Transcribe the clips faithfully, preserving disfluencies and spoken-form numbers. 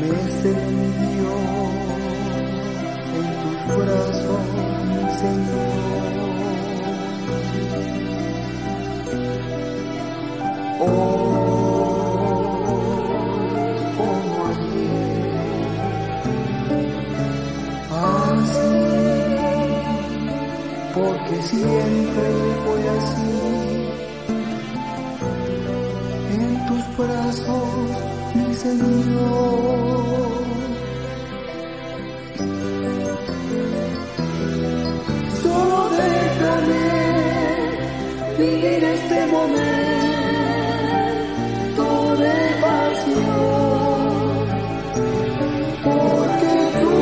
extendió en tus brazos, mi Señor. Hoy como ayer, así, porque siempre fue así, en tus brazos, mi Señor. Solo déjame vivir este momento de pasión, porque tú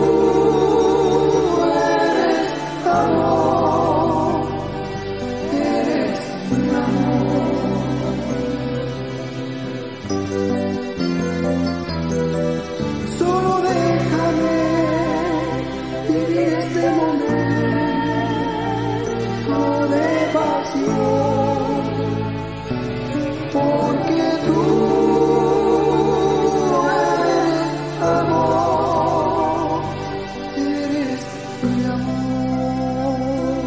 eres amor, eres mi amor. Solo déjame vivir este momento de pasión, porque tú eres amor, eres mi amor.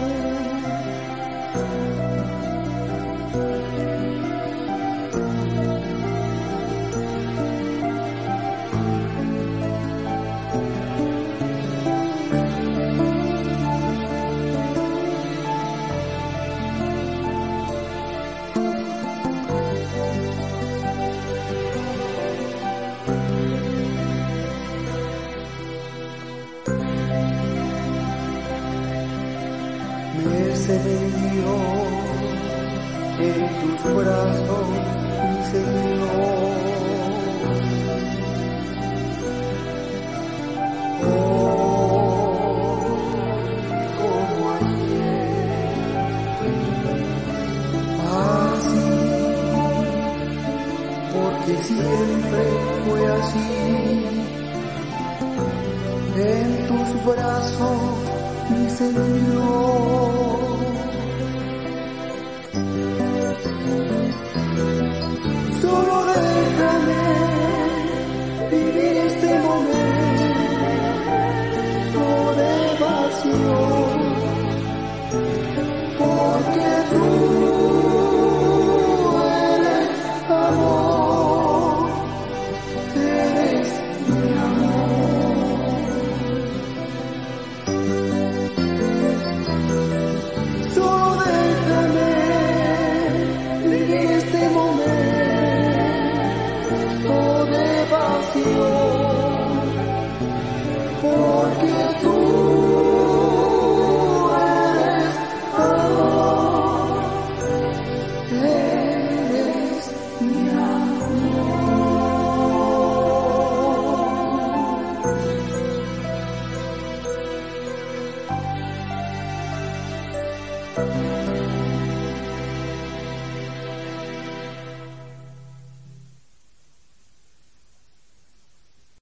Me extendió en tus brazos, mi Señor. Oh, como ayer, así, porque siempre fue así, en tus brazos, mi Señor.